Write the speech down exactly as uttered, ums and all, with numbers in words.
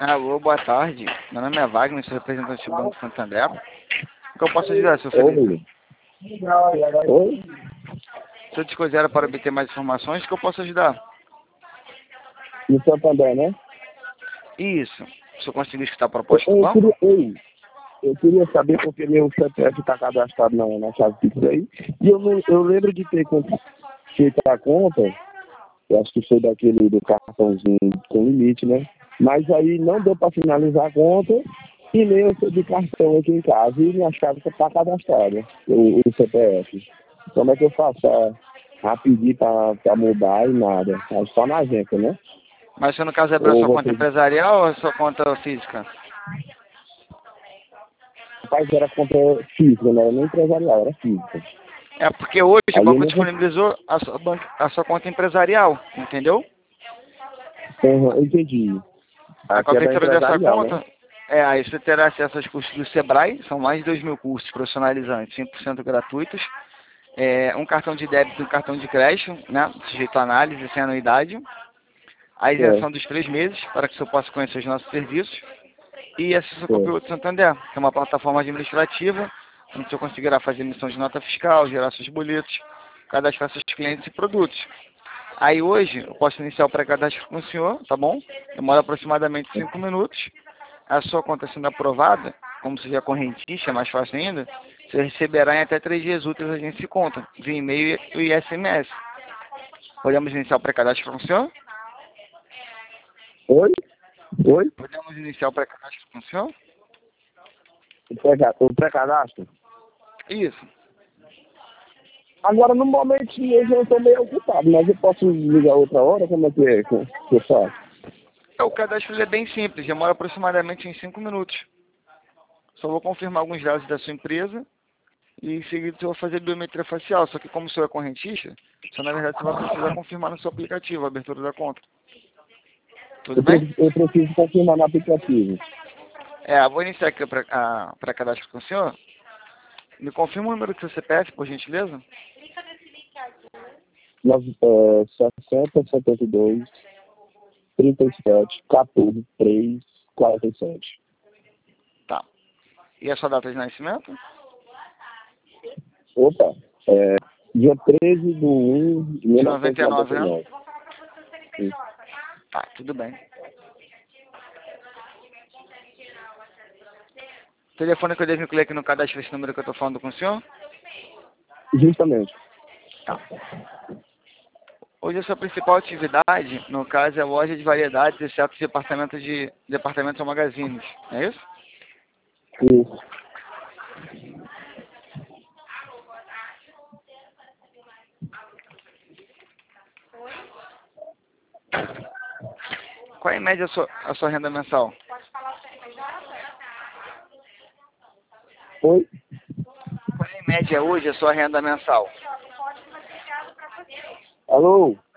Alô, boa tarde. Meu nome é Wagner, sou representante do Banco Santander. O que eu posso ajudar, seu Felipe? Oi. Oi? Se eu te considero para obter mais informações, o que eu posso ajudar? No Santander, né? Isso. Se eu conseguir escutar a Eu, proposta do eu, banco? queria, ei, eu queria saber porque meu C P F está cadastrado na, na chave Pix aí. E eu, não, eu lembro de ter con- feito a conta, eu acho que foi daquele do cartãozinho com limite, né? Mas aí não deu para finalizar a conta e nem eu sou de cartão aqui em casa e minha chave está cadastrada, o, o C P F. Como é que eu faço para pedir para mudar e nada? É só na agência, né? Mas se no caso é para Ou sua conta você empresarial ou a sua conta física? faz era conta física, não era nem empresarial, era física. É porque hoje o Aí eu banco não vou. disponibilizou a sua, ban- a sua conta empresarial, entendeu? Uhum, eu entendi. A Aqui é qualquer da interior dessa empresarial, né? conta, é, aí você terá acesso aos cursos do Sebrae, são mais de dois mil cursos profissionalizantes, cem por cento gratuitos. É, um cartão de débito e um cartão de crédito, né, sujeito a análise sem anuidade. A Certo, isenção dos três meses, para que você possa conhecer os nossos serviços. E acesso ao certo. Conteúdo Santander, que é uma plataforma administrativa, onde você conseguirá fazer emissão de nota fiscal, gerar seus boletos, cadastrar seus clientes e produtos. Aí hoje, eu posso iniciar o pré-cadastro com o senhor, tá bom? Demora aproximadamente cinco minutos. A sua conta sendo aprovada, como seja correntista, é mais fácil ainda, você receberá em até três dias úteis a gente se conta, via e-mail e S M S. Podemos iniciar o pré-cadastro com o senhor? Oi? Oi? Podemos iniciar o pré-cadastro com o senhor? O pré- o pré-cadastro? Isso. Agora, no momento mesmo, eu estou meio ocupado, mas eu posso ligar outra hora? Como é que é que que eu faço? É, o cadastro ele é bem simples, demora aproximadamente em cinco minutos. Só vou confirmar alguns dados da sua empresa e em seguida eu vou fazer biometria facial. Só que como o senhor é correntista, só na verdade você vai precisar confirmar no seu aplicativo a abertura da conta. Tudo Eu, bem? pre- eu preciso confirmar no aplicativo. É, eu vou iniciar aqui para cadastro com o senhor. Me confirma o número do seu C P F, por gentileza? Nove- é, sessenta, setenta e dois, trinta e sete, quatorze, três, quarenta e sete. Tá. E a sua data de nascimento? Opa, é, dia treze de um de De mil novecentos noventa e e noventa nove, e né? nove. Sim. Tá, tudo bem. O telefone que eu devo incluir aqui no cadastro esse número que eu estou falando com o senhor? Justamente. Tá. Hoje a sua principal atividade, no caso, é a loja de variedades, exceto departamentos de departamentos ou magazines. É isso? Isso. Qual é em média a sua, a sua renda mensal? Oi? Qual é em média hoje a sua renda mensal? Alô?